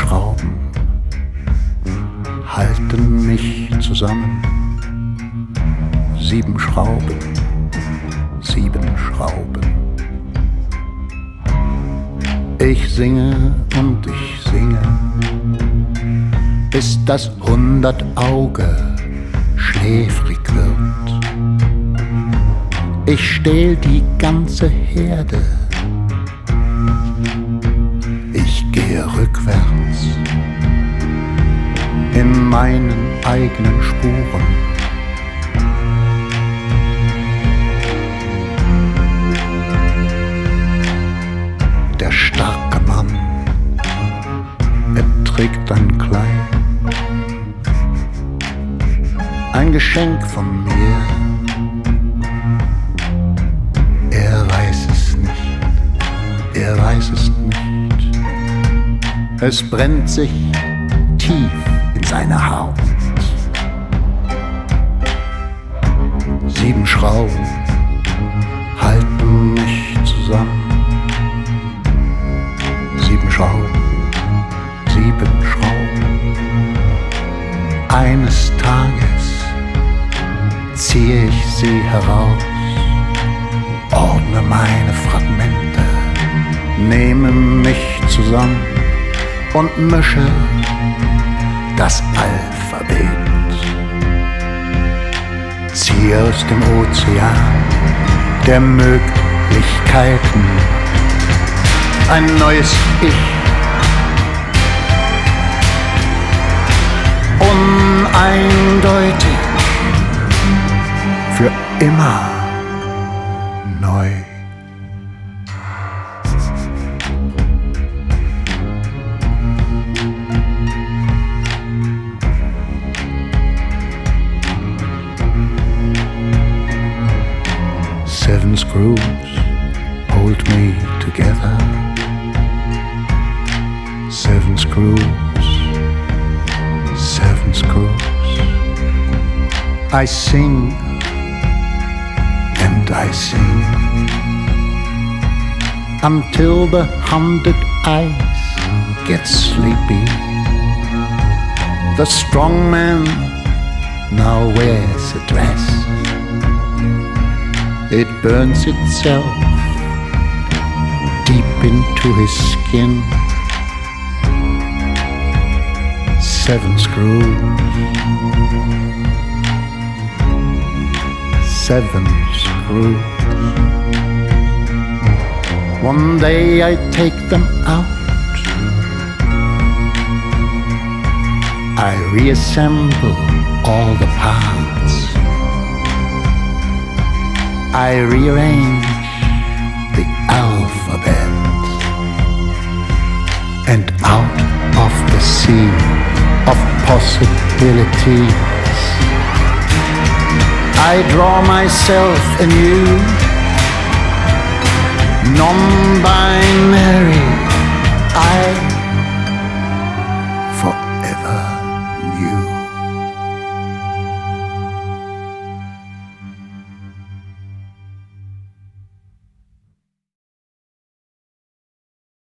Schrauben halten mich zusammen. 7 Schrauben, 7 Schrauben. Ich singe und ich singe, bis das 100 Auge schläfrig wird. Ich stehl die ganze Herde, ich gehe rückwärts in meinen eigenen Spuren. Der starke Mann, er trägt ein Kleid, ein Geschenk von mir. Er weiß es nicht, er weiß es nicht. Es brennt sich tief in seine Haut. 7 Schrauben halten mich zusammen. 7 Schrauben, 7 Schrauben. Eines Tages ziehe ich sie heraus, ordne meine Fragmente, nehme mich zusammen und mische das Alphabet. Ziehe aus dem Ozean der Möglichkeiten ein neues Ich. Uneindeutig, für immer neu. Seven screws hold me together. 7 screws, 7 screws. I sing and I sing until the 100 eyes get sleepy. The strong man now wears a dress. It burns itself deep into his skin. 7 screws, 7 screws. One day I take them out, I reassemble all the parts, I rearrange the alphabet, and out of the sea of possibilities I draw myself anew, non-binary. I